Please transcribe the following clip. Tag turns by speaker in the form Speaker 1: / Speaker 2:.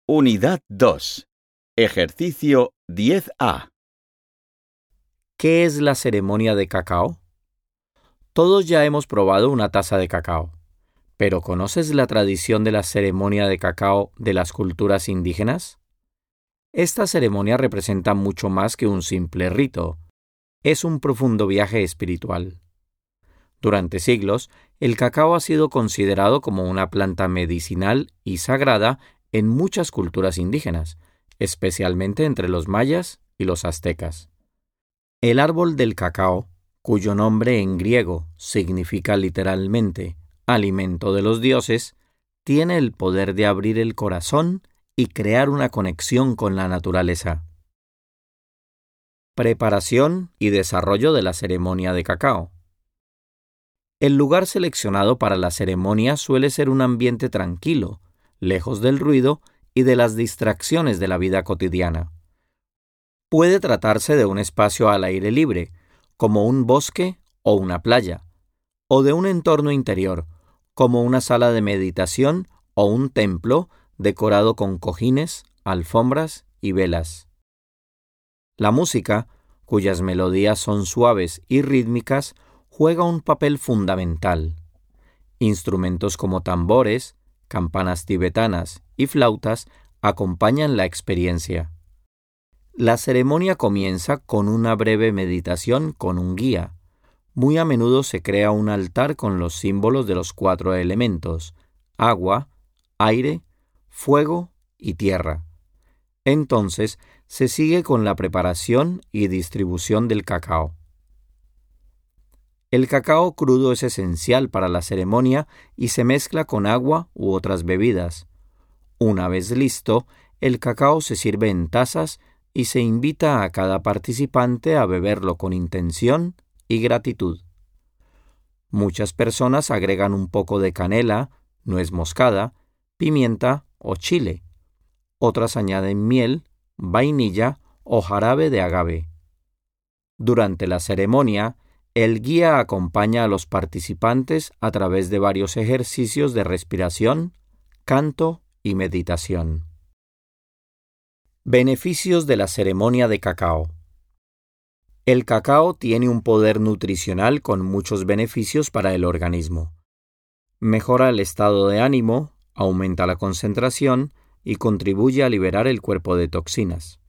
Speaker 1: Unidad 2. Ejercicio 10A.
Speaker 2: ¿Qué es la ceremonia de cacao? Todos ya hemos probado una taza de cacao, pero ¿conoces la tradición de la ceremonia de cacao de las culturas indígenas? Esta ceremonia representa mucho más que un simple rito. Es un profundo viaje espiritual. Durante siglos, el cacao ha sido considerado como una planta medicinal y sagrada en muchas culturas indígenas, especialmente entre los mayas y los aztecas. El árbol del cacao, cuyo nombre en griego significa literalmente alimento de los dioses, tiene el poder de abrir el corazón y crear una conexión con la naturaleza. Preparación y desarrollo de la ceremonia de cacao. El lugar seleccionado para la ceremonia suele ser un ambiente tranquilo, lejos del ruido y de las distracciones de la vida cotidiana. Puede tratarse de un espacio al aire libre, como un bosque o una playa, o de un entorno interior, como una sala de meditación o un templo decorado con cojines, alfombras y velas. La música, cuyas melodías son suaves y rítmicas, juega un papel fundamental. Instrumentos como tambores, campanas tibetanas y flautas acompañan la experiencia. La ceremonia comienza con una breve meditación con un guía. Muy a menudo se crea un altar con los símbolos de los 4 elementos: agua, aire, fuego y tierra. Entonces se sigue con la preparación y distribución del cacao. El cacao crudo es esencial para la ceremonia y se mezcla con agua u otras bebidas. Una vez listo, el cacao se sirve en tazas y se invita a cada participante a beberlo con intención y gratitud. Muchas personas agregan un poco de canela, nuez moscada, pimienta o chile. Otras añaden miel, vainilla o jarabe de agave. Durante la ceremonia, el guía acompaña a los participantes a través de varios ejercicios de respiración, canto y meditación. Beneficios de la ceremonia de cacao. El cacao tiene un poder nutricional con muchos beneficios para el organismo. Mejora el estado de ánimo, aumenta la concentración y contribuye a liberar el cuerpo de toxinas.